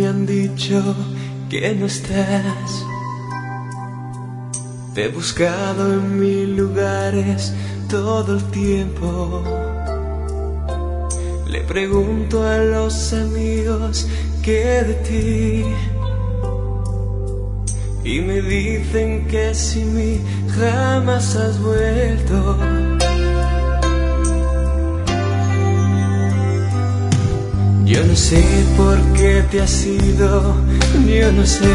me han dicho que no estás. Te he buscado en mil lugares todo el tiempo. Le pregunto a los amigos qué de ti, y me dicen que sin mí jamás has vuelto. Yo no sé por qué te has ido, yo no sé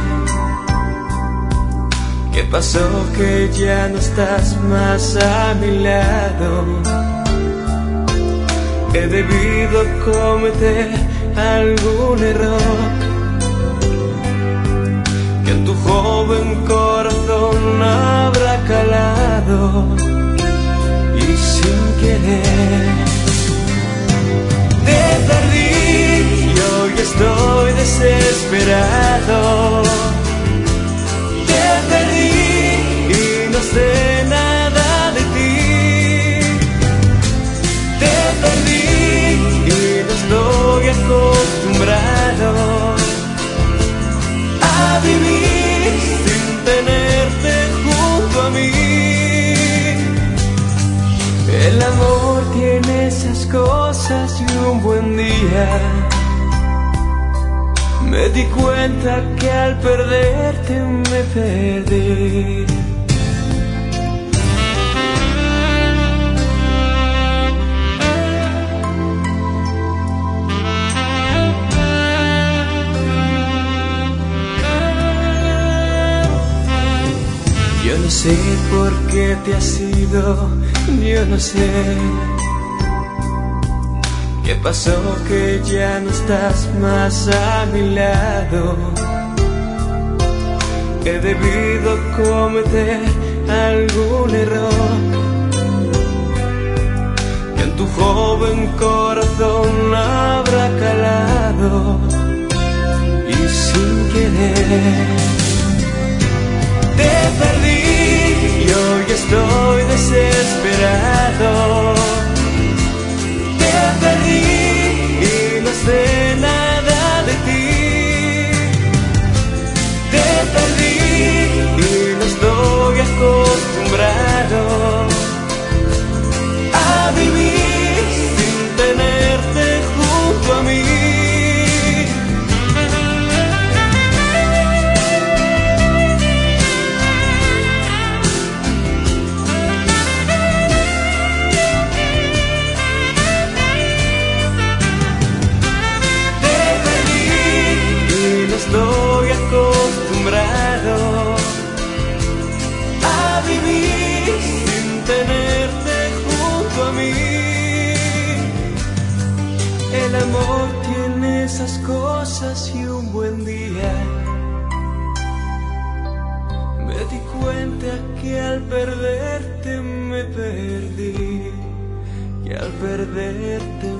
qué pasó que ya no estás más a mi lado. He debido cometer algún error que en tu joven corazón habrá calado, y sin querer te perdí y hoy estoy desesperado. Te perdí y no sé nada de ti. Te perdí y no estoy acostumbrado a vivir sin tenerte junto a mí. El amor tiene esas cosas y un buen día me di cuenta que al perderte me perdí. Yo no sé por qué te has ido, yo no sé qué pasó que ya no estás más a mi lado. He debido cometer algún error que en tu joven corazón habrá calado, y sin querer te perdí y hoy estoy desesperado. Te perdí y no sé nada de ti. Te perdí y no estoy acostumbrado a vivir sin tenerte junto a mí. Estoy acostumbrado a vivir sin tenerte junto a mí. El amor tiene esas cosas y un buen día me di cuenta que al perderte me perdí, que al perderte